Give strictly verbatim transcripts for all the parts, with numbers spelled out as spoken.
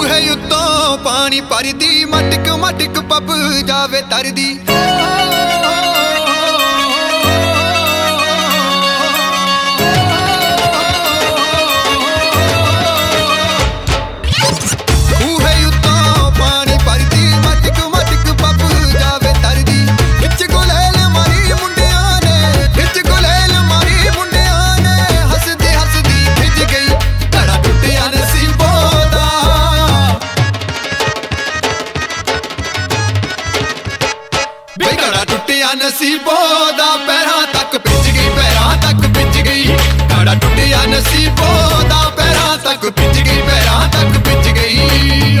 ਖੂਹੇ ਉੱਤੋਂ ਪਾਣੀ ਭਰਦੀ ਮਟਕ ਮਟਕ ਪੱਬ ਜਾਵੇ ਤਰਦੀ ਨਸੀਬੋਂ ਦਾ ਪੈਰਾਂ ਤੱਕ ਭਿੱਜ ਗਈ ਪੈਰਾਂ ਤੱਕ ਭਿੱਜ ਗਈ ਕਾੜਾ ਟੁੱਟਿਆ ਨਸੀਬੋਂ ਦਾ ਪੈਰਾਂ ਤੱਕ ਭਿੱਜ ਗਈ ਪੈਰਾਂ ਤੱਕ ਭਿੱਜ ਗਈ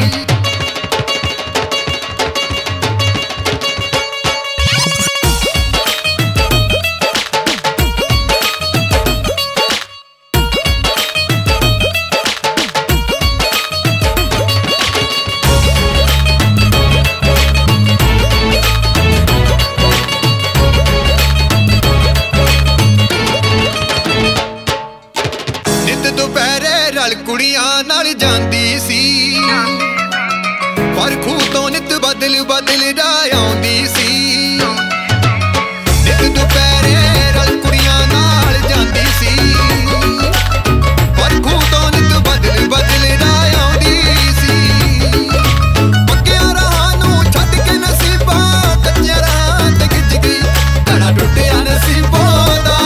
ਕੁੜੀਆਂ ਨਾਲ ਜਾਂਦੀ ਸੀ ਪਰ ਖੂਹ ਤੋਂ ਨਿਤ ਬਦਲ ਬਦਲ ਜਾ ਆਉਂਦੀ ਸੀ ਨਿਤ ਦੁਪਹਿਰੇ ਰਲ ਕੁੜੀਆਂ ਨਾਲ ਜਾਂਦੀ ਸੀ ਪਰ ਖੂਹ ਤੋਂ ਨਿਤ ਬਦਲ ਬਦਲ ਜਾ ਆਉਂਦੀ ਸੀ ਪੱਕਿਆਂ ਰਾਹਾਂ ਨੂੰ ਛੱਡ ਕੇ ਨਸੀਬਾਂ ਕੱਚਿਆਂ ਰਾਹਾਂ ਤੇ ਗਿੱਜ ਗਈ ਕਾੜਾ ਟੁੱਟਿਆ ਨਸੀਬੋਂ ਦਾ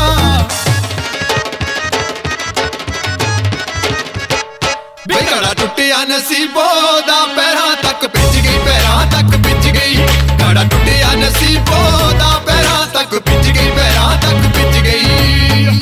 ਕਾੜਾ ਟੁੱਟਿਆ ਨਸੀਬੋਂ ਦਾ ਪੈਰਾਂ ਤੱਕ ਭਿੱਜ ਗਈ ਪੈਰਾਂ ਤੱਕ ਭਿੱਜ ਗਈ ਕਾੜਾ ਟੁੱਟਿਆ ਨਸੀਬੋਂ ਦਾ ਪੈਰਾਂ ਤੱਕ ਭਿੱਜ ਗਈ ਪੈਰਾਂ ਤੱਕ ਭਿੱਜ ਗਈ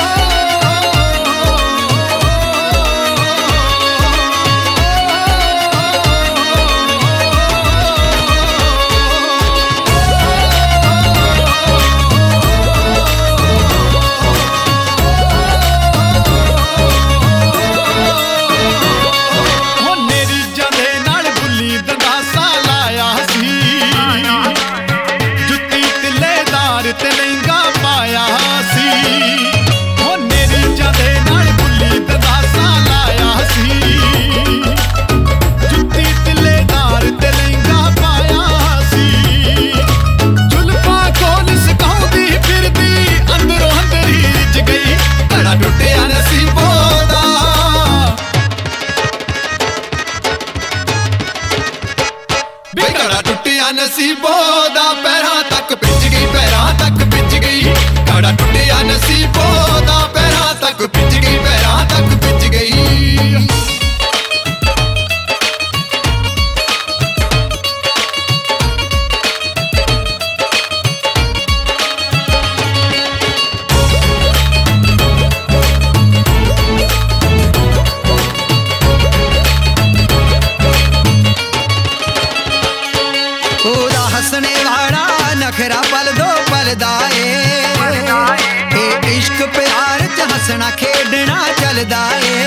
ਨਸੀਬੋਂ ਦਾ ਪੈਰਾਂ ਤੱਕ ਭਿੱਜ ਗਈ ਪੈਰਾਂ ਤੱਕ ਭਿੱਜ ਗਈ ਕਾੜਾ ਟੁੱਟਿਆ ਨਸੀਬੋਂ ਦਾ ਪੈਰਾਂ ਤੱਕ ਭਿੱਜ ਗਈ ਪੈਰਾਂ ਤੱਕ ਭਿੱਜ ਗਈ नखरा पल दो पलदा ए इश्क प्यार च हसना खेडना चलदा ए